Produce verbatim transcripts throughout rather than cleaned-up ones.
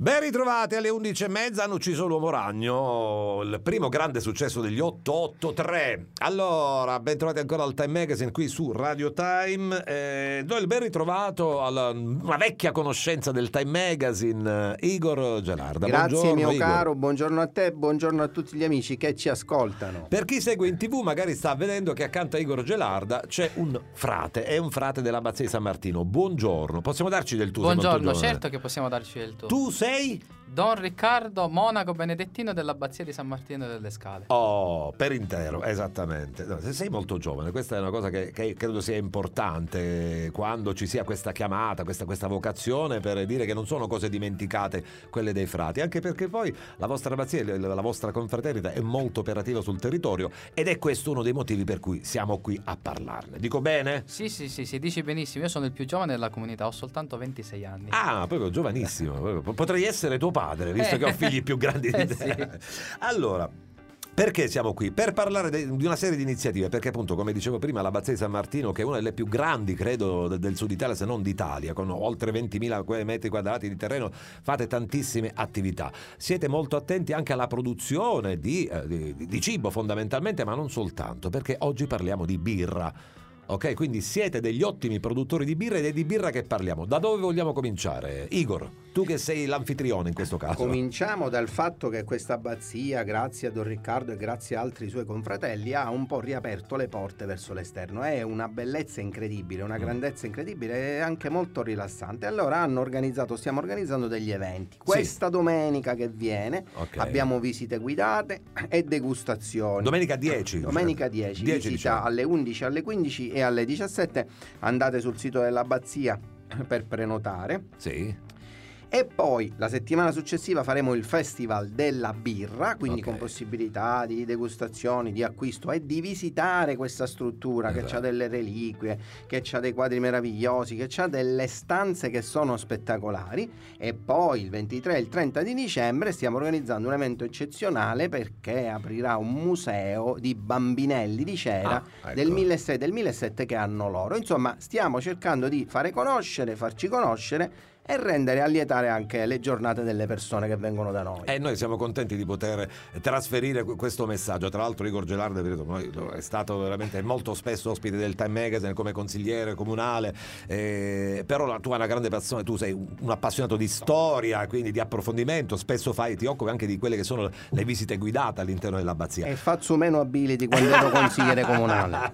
Ben ritrovati alle undici e mezza, hanno ucciso l'uomo ragno, il primo grande successo degli otto otto tre. Allora, ben trovati ancora al Time Magazine qui su Radio Time. Eh, do il ben ritrovato a una vecchia conoscenza del Time Magazine, Igor Gelarda. Grazie buongiorno, mio Igor. caro, buongiorno a te, buongiorno a tutti gli amici che ci ascoltano. Per chi segue in tv magari sta vedendo che accanto a Igor Gelarda c'è un frate, è un frate dell'Abbazia di San Martino. Buongiorno, possiamo darci del tu? Buongiorno, certo che possiamo darci del tu. Tu sei? Don Riccardo, monaco benedettino dell'Abbazia di San Martino delle Scale. Oh, per intero, esattamente. No, sei molto giovane, questa è una cosa che, che credo sia importante quando ci sia questa chiamata, questa, questa vocazione, per dire che non sono cose dimenticate quelle dei frati, anche perché poi la vostra abbazia, la vostra confraternita è molto operativa sul territorio ed è questo uno dei motivi per cui siamo qui a parlarne. Dico bene? Sì, sì, sì, sì, dici benissimo. Io sono il più giovane della comunità, ho soltanto ventisei anni. Ah, proprio giovanissimo. Potrei essere tuo padre, visto che ho figli più grandi di Eh, te. sì. Allora, perché siamo qui? Per parlare de- di una serie di iniziative, perché appunto, come dicevo prima, l'Abbazia di San Martino, che è una delle più grandi, credo, de- del sud Italia, se non d'Italia, con oltre ventimila metri quadrati di terreno, fate tantissime attività. Siete molto attenti anche alla produzione di, eh, di, di cibo fondamentalmente, ma non soltanto, perché oggi parliamo di birra. Ok, quindi siete degli ottimi produttori di birra ed è di birra che parliamo. Da dove vogliamo cominciare? Igor, tu che sei l'anfitrione in questo caso. Cominciamo dal fatto che questa abbazia, grazie a Don Riccardo e grazie a altri suoi confratelli, ha un po' riaperto le porte verso l'esterno. È una bellezza incredibile, una grandezza incredibile e anche molto rilassante. Allora hanno organizzato, stiamo organizzando degli eventi. Questa Sì. domenica che viene Ok. abbiamo visite guidate e degustazioni. Domenica dieci. Domenica dieci, dieci, visita diciamo. alle undici, alle quindici e alle diciassette. Andate sul sito dell'abbazia per prenotare. Sì. E poi la settimana successiva faremo il Festival della Birra, quindi Ok. con possibilità di degustazioni, di acquisto e di visitare questa struttura che Esatto. ha delle reliquie, che ha dei quadri meravigliosi, che ha delle stanze che sono spettacolari. E poi il ventitré e il trenta di dicembre stiamo organizzando un evento eccezionale perché aprirà un museo di bambinelli di cera Ah, ecco. del millesettecento del millesettecento che hanno loro. Insomma, stiamo cercando di fare conoscere, farci conoscere e rendere allietare anche le giornate delle persone che vengono da noi. E noi siamo contenti di poter trasferire questo messaggio. Tra l'altro Igor Gelarda è stato veramente molto spesso ospite del Time Magazine come consigliere comunale, eh, però tu hai una grande passione, tu sei un appassionato di storia, quindi di approfondimento, spesso fai, ti occupi anche di quelle che sono le visite guidate all'interno dell'abbazia. E faccio meno abili di quando ero consigliere comunale.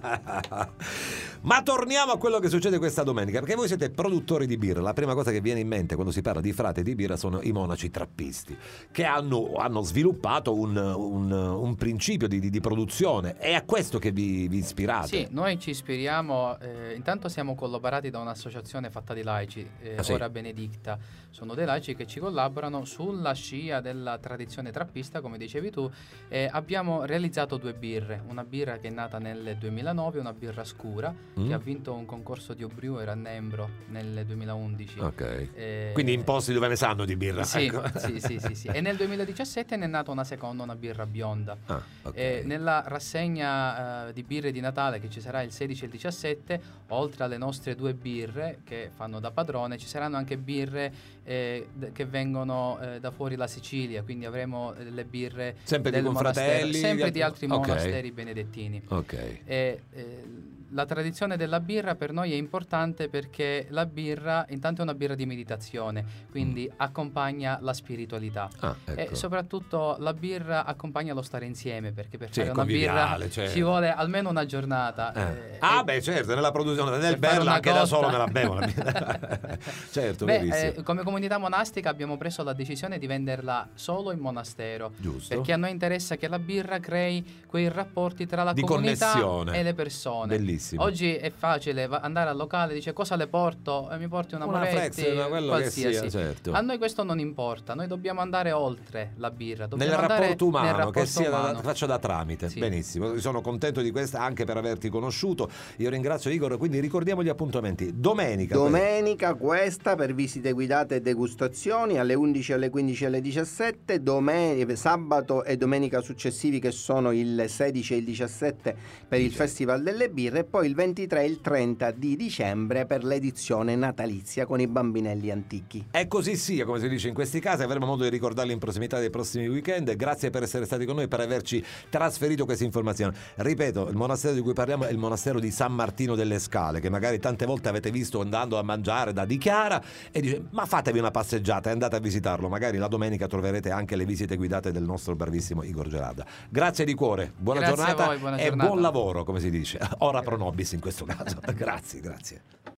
Ma torniamo a quello che succede questa domenica, perché voi siete produttori di birra. La prima cosa che viene in mente quando si parla di frate di birra sono i monaci trappisti, che hanno, hanno sviluppato un, un, un principio di, di, di produzione. È a questo che vi, vi ispirate? Sì, noi ci ispiriamo, eh, intanto siamo collaborati da un'associazione fatta di laici, eh, Ah, sì? Ora Benedicta. Sono dei laici che ci collaborano sulla scia della tradizione trappista, come dicevi tu. Eh, abbiamo realizzato due birre, una birra che è nata nel duemilanove, una birra scura, Mm. che ha vinto un concorso di Obriu a Nembro nel duemilaundici. Ok. Eh, Quindi in posti dove ne sanno di birra. Sì, ecco. sì, sì, sì, sì. E nel duemiladiciassette ne è nata una seconda, una birra bionda. Ah, ok. E nella rassegna eh, di birre di Natale che ci sarà il sedici e il diciassette, oltre alle nostre due birre che fanno da padrone, ci saranno anche birre eh, d- che vengono eh, da fuori la Sicilia, quindi avremo eh, le birre Sempre di del confratelli, monastero, sempre di di altri altri- ok. monasteri benedettini. Ok. E, eh, la tradizione della birra per noi è importante perché la birra intanto è una birra di meditazione, quindi Mm. accompagna la spiritualità. Ah, ecco. E soprattutto la birra accompagna lo stare insieme, perché per Sì, fare una birra conviviale, certo. ci vuole almeno una giornata. Eh. eh, Ah, e- beh, certo, nella produzione del per fare berla una anche da cotta. solo me la bevo. la birra. Certo, Beh, verissimo. eh, come comunità monastica abbiamo preso la decisione di venderla solo in monastero. Giusto. Perché a noi interessa che la birra crei quei rapporti tra la Di comunità connessione. e le persone. Bellissimo. Oggi è facile va- andare al locale, dice cosa le porto? E mi porti una, Una Moretti, Flex, una- quello che qualsiasi. sia, certo. A noi questo non importa, noi dobbiamo andare oltre la birra. Nel Dobbiamo andare rapporto umano, nel rapporto che sia da, umano. faccia da tramite. Sì. Benissimo, sono contento di questa anche per averti conosciuto. Io ringrazio Igor, quindi ricordiamo gli appuntamenti. Domenica. Domenica questa per visite guidate e degustazioni alle undici, alle quindici e alle diciassette. Domen- sabato e domenica successivi che sono il sedici e il diciassette per il Festival delle Birre. poi il ventitré e il trenta di dicembre per l'edizione natalizia con i bambinelli antichi. E così sia, come si dice in questi casi, avremo modo di ricordarli in prossimità dei prossimi weekend. Grazie per essere stati con noi, per averci trasferito queste informazioni. Ripeto, il monastero di cui parliamo è il monastero di San Martino delle Scale, che magari tante volte avete visto andando a mangiare da Dichiara e dice ma fatevi una passeggiata e andate a visitarlo, magari la domenica troverete anche le visite guidate del nostro bravissimo Igor Gerarda. Grazie di cuore, buona Grazie giornata a voi, buona e giornata. buon lavoro, come si dice, ora pro nobis in questo caso. Grazie, grazie.